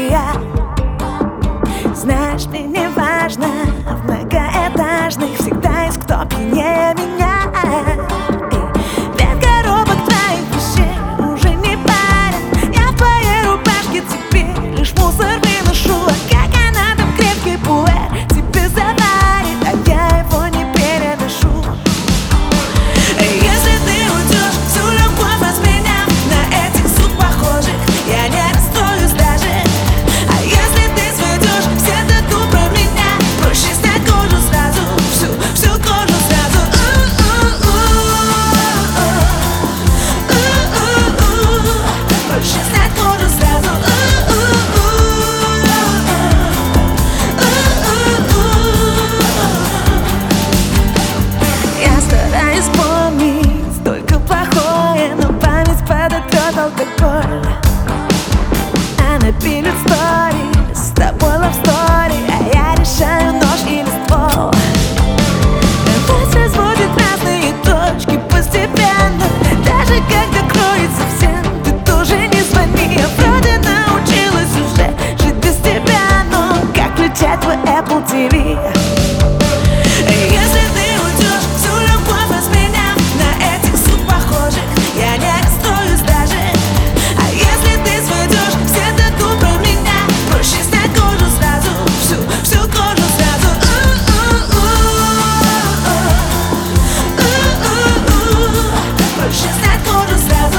я. Знаешь, мне не важно, в многоэтажных всегда есть кто пьянее меня. Вид коробок твоих вещей уже не парит. Я в твоей рубашке теперь лишь мусор выношу. А как она там крепкий пуэр тебе заварит, а я его не переношу. Если ты уйдешь, всю любовь разменяв на этих сук похожих, я не расстроюсь даже. А если ты сведешь все тату про меня, проще снять кожу сразу, всю кожу сразу. Проще снять кожу сразу. Я стараюсь помнить только плохое, но память подотрет алкоголь. Она пилит сторис, с тобой love story, а я решаю нож или ствол. Нас разводит разные точки постепенно. Даже когда кроется всем, ты тоже не звони. Я вроде научилась уже жить без тебя, но как включать твой Apple TV? Если ты уйдешь, всю любовь разменяв на этих сук похожих, я не расстроюсь даже. А если ты сведешь все тату про меня, проще снять кожу сразу, всю кожу сразу. Проще снять кожу сразу.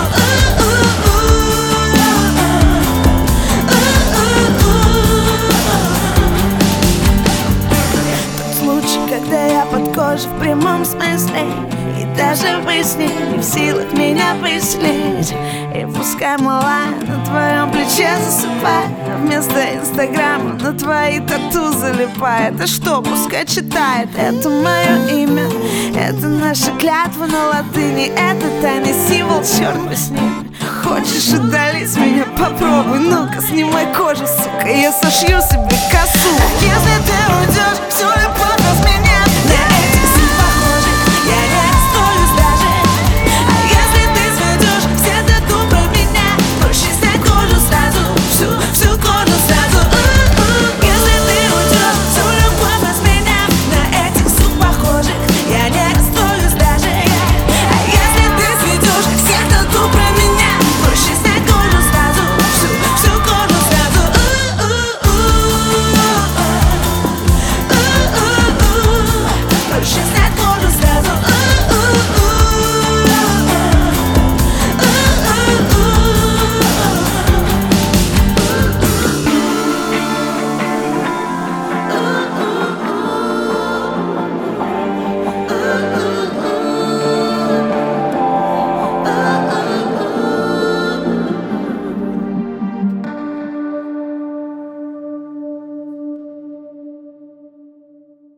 Тот случай, когда я под кожей в прямом смысле, и даже вы с ней не в силах меня вычислить. И пускай мала на твоем плече засыпает, а вместо инстаграма на твои тату залипает. А что, пускай читает, это мое имя, это наша клятва на латыни, это тайный символ, черт бы с ним. Хочешь удалить меня? Попробуй, ну-ка снимай кожу, сука, я сошью себе косу. Если ты уйдешь, всю любовь разменяешь